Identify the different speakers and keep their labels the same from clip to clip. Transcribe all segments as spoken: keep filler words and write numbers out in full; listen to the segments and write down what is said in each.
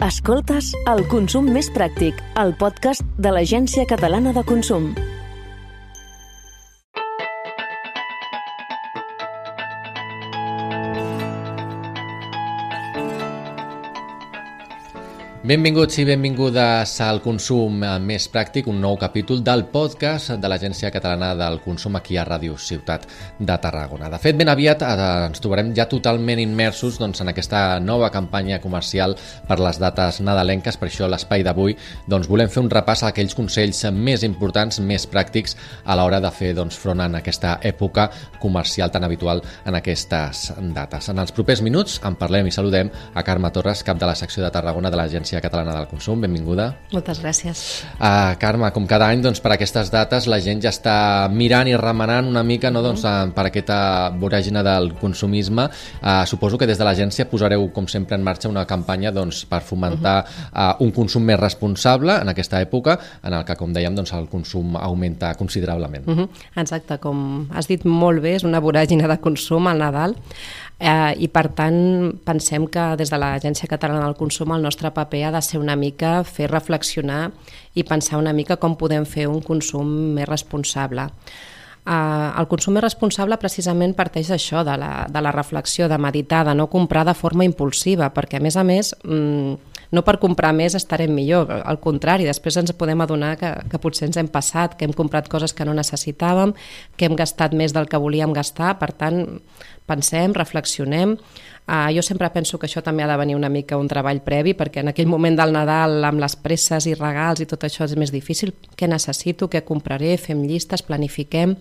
Speaker 1: Escoltes El Consum Més Pràctic, el podcast de l'Agència Catalana de Consum.
Speaker 2: Benvinguts i benvingudes al Consum Més Pràctic, un nou capítol del podcast de l'Agència Catalana del Consum aquí a Ràdio Ciutat de Tarragona. De fet, ben aviat eh, ens trobarem ja totalment immersos doncs, en aquesta nova campanya comercial per les dates nadalenques. Per això l'espai d'avui doncs, volem fer un repàs a aquells consells més importants, més pràctics a l'hora de fer doncs, front en aquesta època comercial tan habitual en aquestes dates. En els propers minuts en parlem i saludem a Carme Torres, cap de la secció de Tarragona de l'Agència Catalana del Consum. Benvinguda.
Speaker 3: Moltes gràcies.
Speaker 2: Uh, Carme, com cada any, doncs, per aquestes dates la gent ja està mirant i remenant una mica no, doncs, uh, per aquesta voràgina del consumisme. Uh, suposo que des de l'agència posareu, com sempre, en marxa una campanya doncs, per fomentar uh, un consum més responsable en aquesta època, en el que, com dèiem, doncs, el consum augmenta considerablement.
Speaker 3: Uh-huh. Exacte, com has dit molt bé, és una voràgina de consum al Nadal. Eh, i per tant pensem que des de l'Agència Catalana del Consum el nostre paper ha de ser una mica fer reflexionar i pensar una mica com podem fer un consum més responsable. Eh, el consum més responsable precisament parteix d'això, de la, de la reflexió, de meditar, de no comprar de forma impulsiva, perquè a més a més mmm, no per comprar més estarem millor, al contrari, després ens podem adonar que, que potser ens hem passat, que hem comprat coses que no necessitàvem, que hem gastat més del que volíem gastar. Per tant, pensem, reflexionem. Uh, jo sempre penso que això també ha de venir una mica un treball previ, perquè en aquell moment del Nadal, amb les presses i regals i tot això és més difícil. Què necessito, què compraré, fem llistes, planifiquem.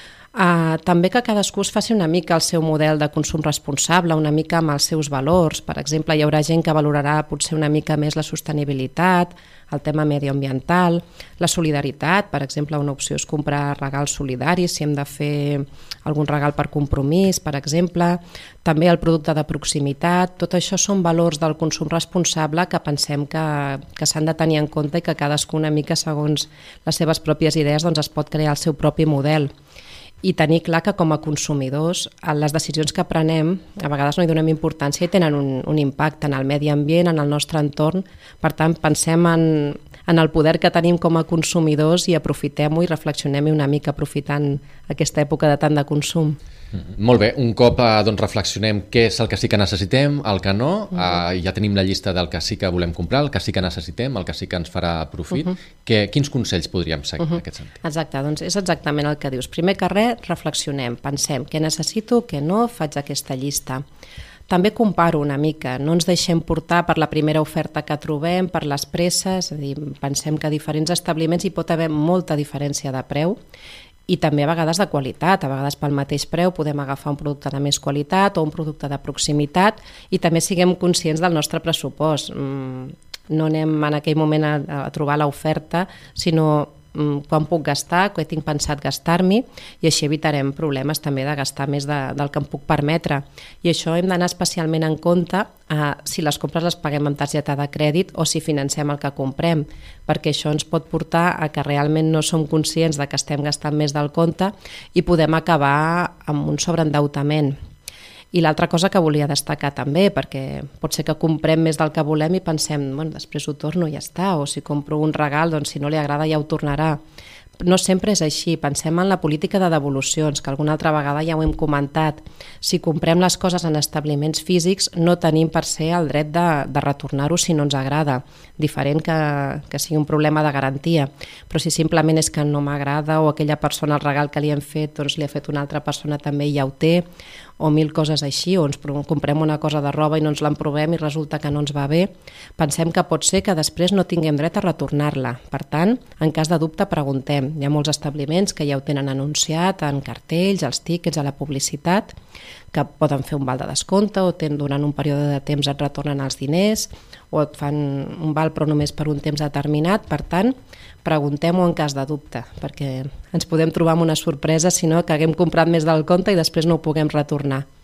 Speaker 3: Uh, també que cadascú es faci una mica el seu model de consum responsable, una mica amb els seus valors. Per exemple, hi haurà gent que valorarà potser una mica més la sostenibilitat, el tema medioambiental, la solidaritat. Per exemple, una opció és comprar regals solidaris, si hem de fer algun regal per compromís, per exemple. També el producte de proximitat. Tot això són valors del consum responsable que pensem que, que s'han de tenir en compte i que cadascú una mica, segons les seves pròpies idees, doncs es pot crear el seu propi model. I tenir clar que com a consumidors les decisions que prenem a vegades no hi donem importància i tenen un, un impacte en el medi ambient, en el nostre entorn. Per tant, pensem en, en el poder que tenim com a consumidors i aprofitem-ho i reflexionem-hi una mica aprofitant aquesta època de tant de consum.
Speaker 2: Mm-hmm. Molt bé, un cop eh, doncs, reflexionem què és el que sí que necessitem, el que no, uh-huh. eh, ja tenim la llista del que sí que volem comprar, el que sí que necessitem, el que sí que ens farà profit. Uh-huh. que, quins consells podríem seguir uh-huh. en aquest sentit?
Speaker 3: Exacte, doncs és exactament el que dius. Primer que res, reflexionem, pensem què necessito, què no, faig aquesta llista. També comparo una mica, no ens deixem portar per la primera oferta que trobem, per les presses, és a dir, pensem que a diferents establiments hi pot haver molta diferència de preu i també a vegades de qualitat. A vegades pel mateix preu podem agafar un producte de més qualitat o un producte de proximitat i també siguem conscients del nostre pressupost. No anem en aquell moment a, a trobar l'oferta, sinó quan puc gastar, què tinc pensat gastar-m'hi, i així evitarem problemes també de gastar més de, del que em puc permetre. I això hem d'anar especialment en compte eh, si les compres les paguem amb targeta de crèdit o si financem el que comprem, perquè això ens pot portar a que realment no som conscients de que estem gastant més del compte i podem acabar amb un sobreendeutament. I l'altra cosa que volia destacar també, perquè pot ser que comprem més del que volem i pensem, bueno, després ho torno i ja està, o si compro un regal, doncs si no li agrada ja ho tornarà. No sempre és així, pensem en la política de devolucions, que alguna altra vegada ja ho hem comentat. Si comprem les coses en establiments físics, no tenim per ser el dret de, de retornar-ho si no ens agrada, diferent que, que sigui un problema de garantia. Però si simplement és que no m'agrada o aquella persona el regal que li hem fet doncs li ha fet una altra persona també i ja ho té, o mil coses així, o ens comprem una cosa de roba i no ens l'emprovem i resulta que no ens va bé, pensem que pot ser que després no tinguem dret a retornar-la. Per tant, en cas de dubte, preguntem. Hi ha molts establiments que ja ho tenen anunciat en cartells, als tíquets, a la publicitat, que poden fer un val de descompte o ten, durant un període de temps et retornen els diners o et fan un val però només per un temps determinat. Per tant, preguntem-ho en cas de dubte, perquè ens podem trobar amb una sorpresa si no que haguem comprat més del compte i després no ho puguem retornar.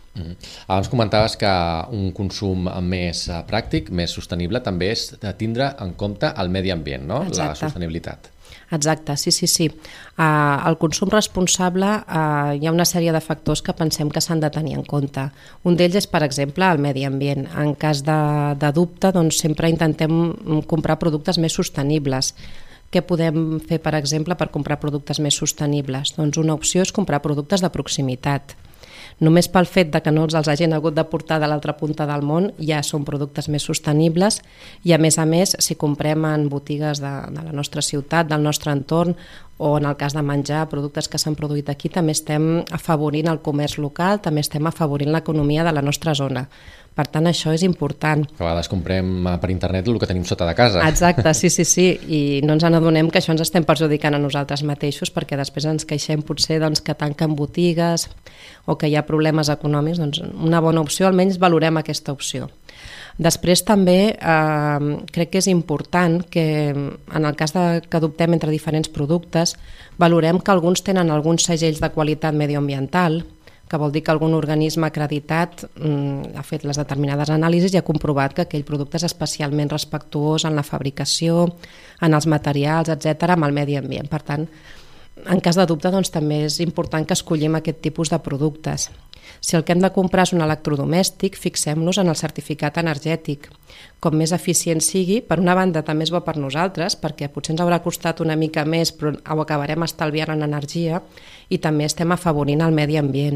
Speaker 2: Mm. Abans comentaves que un consum més pràctic, més sostenible, també és tindre en compte el medi ambient, no?
Speaker 3: Exacte.
Speaker 2: La sostenibilitat.
Speaker 3: Exacte, sí, sí, sí. Uh, el consum responsable uh, hi ha una sèrie de factors que pensem que s'han de tenir en compte. Un d'ells és, per exemple, el medi ambient. En cas de, de dubte, doncs sempre intentem comprar productes més sostenibles. Què podem fer, per exemple, per comprar productes més sostenibles? Doncs una opció és comprar productes de proximitat. Només pel fet de que no els hagin hagut de portar de l'altra punta del món ja són productes més sostenibles i a més a més si comprem en botigues de, de la nostra ciutat, del nostre entorn o en el cas de menjar productes que s'han produït aquí també estem afavorint el comerç local, també estem afavorint l'economia de la nostra zona. Per tant, això és important.
Speaker 2: A vegades comprem per internet el que tenim sota de casa.
Speaker 3: Exacte, sí, sí, sí, i no ens n'adonem que això ens estem perjudicant a nosaltres mateixos perquè després ens queixem potser doncs, que tanquen botigues o que hi ha problemes econòmics, doncs una bona opció, almenys valorem aquesta opció. Després també eh, crec que és important que en el cas de, que adoptem entre diferents productes valorem que alguns tenen alguns segells de qualitat medioambiental, que vol dir que algun organisme acreditat mm, ha fet les determinades anàlisis i ha comprovat que aquell producte és especialment respectuós en la fabricació, en els materials, etcètera, amb el medi ambient. Per tant, en cas de dubte, doncs, també és important que escollim aquest tipus de productes. Si el que hem de comprar és un electrodomèstic, fixem-nos en el certificat energètic. Com més eficient sigui, per una banda també és bo per nosaltres, perquè potser ens haurà costat una mica més, però ho acabarem estalviant en energia i també estem afavorint el medi ambient.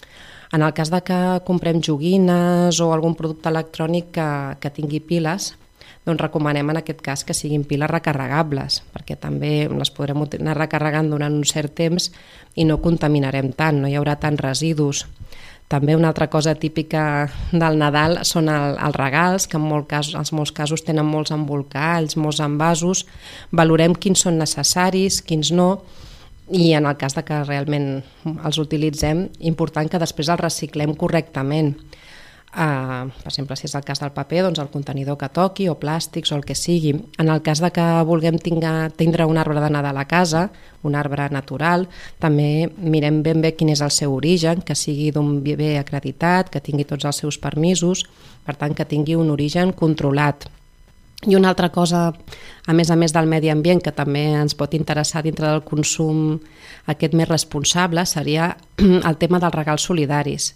Speaker 3: En el cas de que comprem joguines o algun producte electrònic que, que tingui piles, doncs recomanem en aquest cas que siguin piles recarregables, perquè també les podrem anar recarregant durant un cert temps i no contaminarem tant, no hi haurà tants residus. També una altra cosa típica del Nadal són el, els regals, que en, molt cas, en molts casos tenen molts embolcalls, molts envasos. Valorem quins són necessaris, quins no, i en el cas de que realment els utilitzem, important que després els reciclem correctament. Uh, per exemple, si és el cas del paper, doncs el contenidor que toqui, o plàstics, o el que sigui. En el cas de que vulguem tinga, tindre un arbre de Nadal a casa, un arbre natural, també mirem ben bé quin és el seu origen, que sigui d'un bé acreditat, que tingui tots els seus permisos, per tant que tingui un origen controlat. I una altra cosa, a més a més del medi ambient, que també ens pot interessar dintre del consum aquest més responsable, seria el tema dels regals solidaris.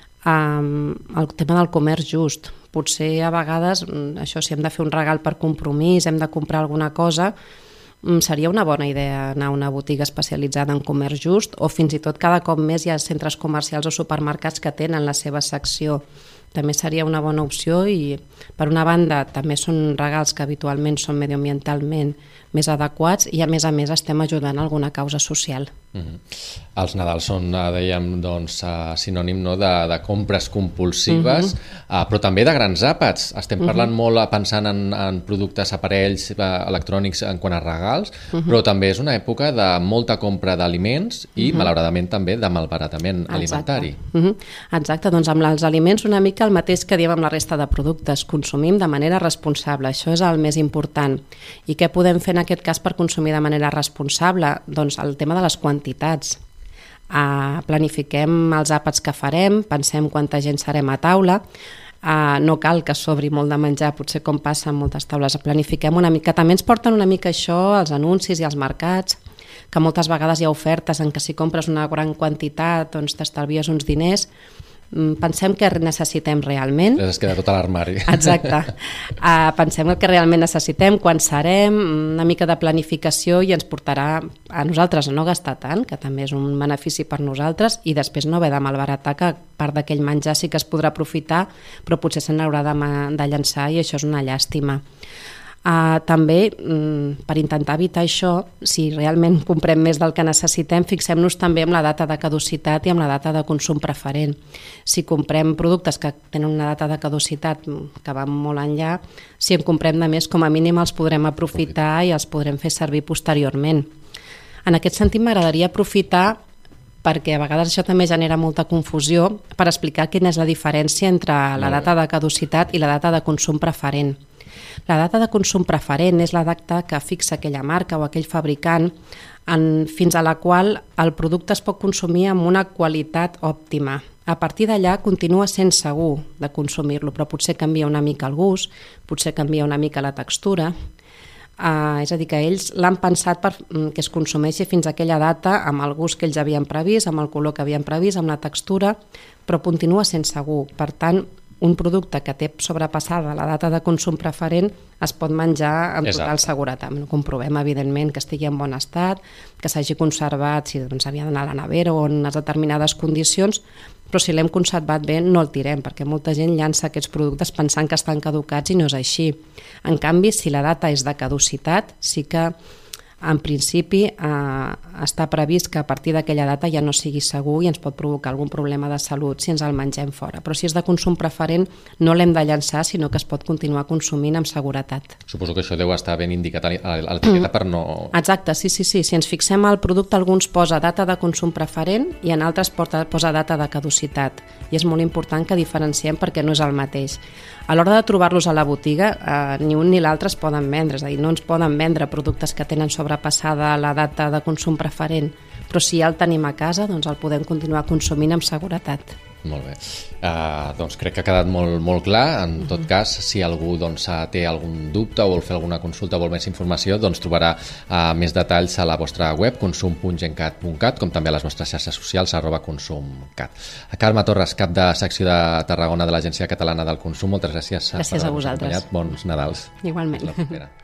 Speaker 3: Um, el tema del comerç just. Potser a vegades, això si hem de fer un regal per compromís, hem de comprar alguna cosa, seria una bona idea anar a una botiga especialitzada en comerç just o fins i tot cada cop més hi ha centres comercials o supermercats que tenen la seva secció. També seria una bona opció i, per una banda, també són regals que habitualment són mediambientalment més adequats i, a més a més, estem ajudant a alguna causa social.
Speaker 2: Mm-hmm. Els Nadals són, dèiem, doncs, sinònim no, de, de compres compulsives, mm-hmm. però també de grans àpats. Estem parlant mm-hmm. molt pensant en, en productes, aparells electrònics en quant a regals, mm-hmm. però també és una època de molta compra d'aliments i, mm-hmm. malauradament, també de malbaratament alimentari.
Speaker 3: Exacte. Mm-hmm. Exacte, doncs amb els aliments una mica el mateix que diem amb la resta de productes. Consumim de manera responsable, això és el més important. I què podem fer en aquest cas per consumir de manera responsable? Doncs el tema de les quantitats. Uh, planifiquem els àpats que farem, pensem quanta gent serem a taula, uh, no cal que sobri molt de menjar, potser com passa en moltes taules, planifiquem una mica, també ens porten una mica això, els anuncis i els mercats, que moltes vegades hi ha ofertes en què si compres una gran quantitat doncs t'estalvies uns diners. Pensem que necessitem realment.
Speaker 2: Es queda tot a l'armari.
Speaker 3: Exacte. Uh, pensem el que realment necessitem, quan serem, una mica de planificació i ens portarà a nosaltres a no gastar tant, que també és un benefici per nosaltres, i després no haver de malbaratar, que part d'aquell menjar sí que es podrà aprofitar, però potser se n'haurà de, de llançar i això és una llàstima. Uh, també, um, per intentar evitar això, si realment comprem més del que necessitem, fixem-nos també en la data de caducitat i en la data de consum preferent. Si comprem productes que tenen una data de caducitat que va molt enllà, si en comprem de més, com a mínim els podrem aprofitar i els podrem fer servir posteriorment. En aquest sentit, m'agradaria aprofitar, perquè a vegades això també genera molta confusió, per explicar quina és la diferència entre la data de caducitat i la data de consum preferent. La data de consum preferent és la data que fixa aquella marca o aquell fabricant en, fins a la qual el producte es pot consumir amb una qualitat òptima. A partir d'allà continua sent segur de consumir-lo, però potser canvia una mica el gust, potser canvia una mica la textura. Uh, és a dir, que ells l'han pensat per que es consumeixi fins a aquella data amb el gust que ells havien previst, amb el color que havien previst, amb la textura, però continua sent segur. Per tant, un producte que té sobrepassada la data de consum preferent es pot menjar amb total seguretat. No comprovem, evidentment, que estigui en bon estat, que s'hagi conservat, si doncs, havia d'anar a la nevera o en unes determinades condicions, però si l'hem conservat bé no el tirem, perquè molta gent llança aquests productes pensant que estan caducats i no és així. En canvi, si la data és de caducitat, sí que en principi eh, està previst que a partir d'aquella data ja no sigui segur i ens pot provocar algun problema de salut si ens el mengem fora. Però si és de consum preferent no l'hem de llançar, sinó que es pot continuar consumint amb seguretat.
Speaker 2: Suposo que això deu estar ben indicat a l'etiqueta per no...
Speaker 3: Exacte, sí, sí, sí. Si ens fixem al producte, alguns posa data de consum preferent i en altres posa data de caducitat. I és molt important que diferenciem perquè no és el mateix. A l'hora de trobar-los a la botiga, eh, ni un ni l'altre es poden vendre, és a dir, no ens poden vendre productes que tenen sobrepassada la data de consum preferent, però si ja el tenim a casa, doncs el podem continuar consumint amb seguretat.
Speaker 2: Molt bé. Uh, doncs crec que ha quedat molt, molt clar. En tot cas, si algú doncs, té algun dubte o vol fer alguna consulta o vol més informació, doncs trobarà uh, més detalls a la vostra web, consum punt gencat punt cat, com també a les vostres xarxes socials, arroba consumcat. Carme Torres, cap de secció de Tarragona de l'Agència Catalana del Consum, moltes gràcies,
Speaker 3: gràcies per haver-nos acompanyat.
Speaker 2: Bons Nadals.
Speaker 3: Igualment.
Speaker 2: La propera.